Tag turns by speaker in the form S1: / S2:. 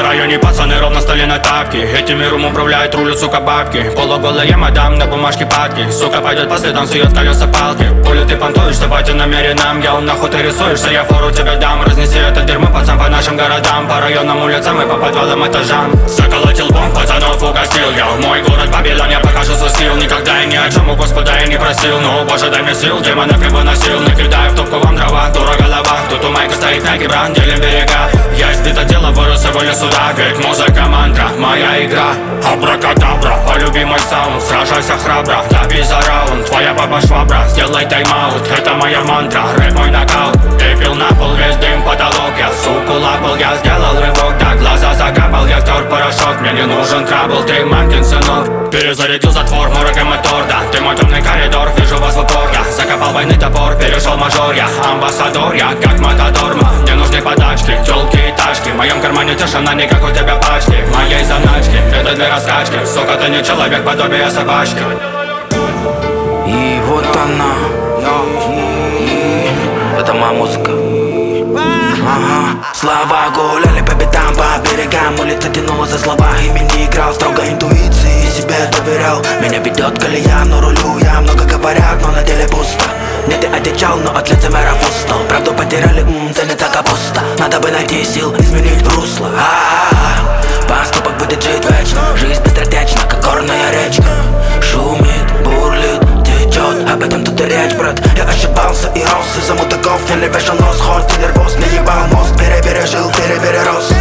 S1: районе пацаны ровно стали на тапки. Этим миром управляет, рулю, сука, бабки. Полуголая мадам на бумажке падки. Сука пойдет по следам, сует колеса палки. Пули ты понтуешься, батя намеренным. Я нахуй ты рисуешься, я фору тебе дам. Разнеси это дерьмо, пацан, по нашим городам. По районным улицам и по подвалам этажам. Заколотил бомб, пацанов угостил. Я в мой город Бабилон, я покажу свой стил. Никогда я ни о чем у Господа я не просил. Но, боже, дай мне сил, демонов я выносил. Накидаю в топку вам дрова, дура голова. Тут у майка стоит на гибран, делим берега. Я из дело вырос его лесу, да. Ведь музыка мантра, моя игра. Абракадабра, полюби мой саунд. Сражайся храбро, добей за раунд. Твоя баба швабра, сделай тайм-аут. Это моя мантра, рэп мой нокаут. Ты пил на пол, весь дым потолок. Я суку лапал, я сделал рывок. Да, глаза закапал, я стер порошок. Мне не нужен трабл, ты мамкин сынок. Перезарядил затвор, мурак мотор, да. Ты мой темный коридор, вижу вас в упор. Я закопал войны топор, перешел мажор. Я амбассадор, я как матадор. Мне нужны подачки, тёлки и тачки. В моем кармане тишина, не как у тебя пачки. Моей заначки, это для раскачки. Сука, ты не человек, подобие собачки.
S2: И вот она, это моя музыка. Ага. Слова гуляли по бедам, по берегам. Улица тянула за слова, ими не играл. Строго интуиции, себе доверял. Меня ведет колея, но рулю я. Много говорят, но на деле пусто. Мне ты отвечал, но от лицемеров устал. Правду потеряли, ценится капуста. Надо бы найти сил, изменить русло. Поступок будет жить вечно. Жизнь быстротечна, как горная речка. Шумит, бурлит, течет. Об этом тут и речь, брат. Я ошибался и рос из-за мудаков. Я не вешал нос, хоть и нервоз. Не ебал мозг, перепережил, переперерос.